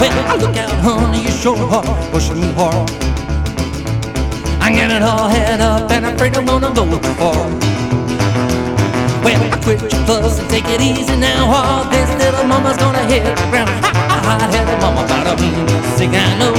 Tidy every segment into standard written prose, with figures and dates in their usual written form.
Well, look out, honey, you sure are pushing me hard. I'm getting all head up and afraid I'm gonna go too far. Well, quit your fuss and take it easy now. All this little mama's gonna hit the ground. Hot-headed mama, about a mean thing I know.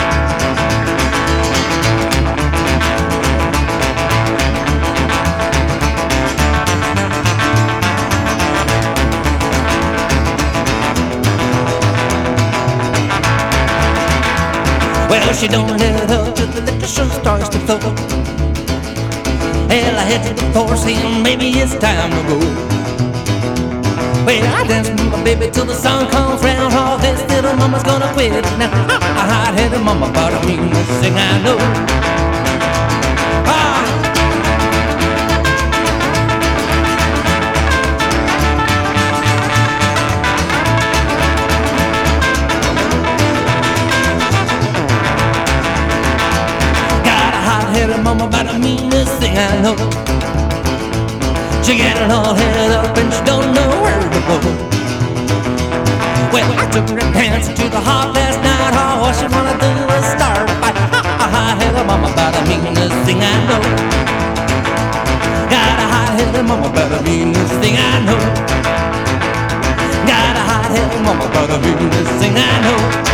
Well, she don't let up till the liquor show starts to flow. Hell, I head to the door saying maybe it's time to go. Well, I dance with my baby till the sun comes round. All this little mama's gonna quit now. A hot-headed mama, but I mean this thing I know. Hot-headed mama, about the meanest thing I know. She got it all head up and she don't know where to go. Well, I took her dancing to the hop last night. All she wanna do is start a fight. A hot-headed mama, about the meanest thing I know. Got a hot-headed mama, about the meanest thing I know. Got a hot-headed mama, about the meanest thing I know.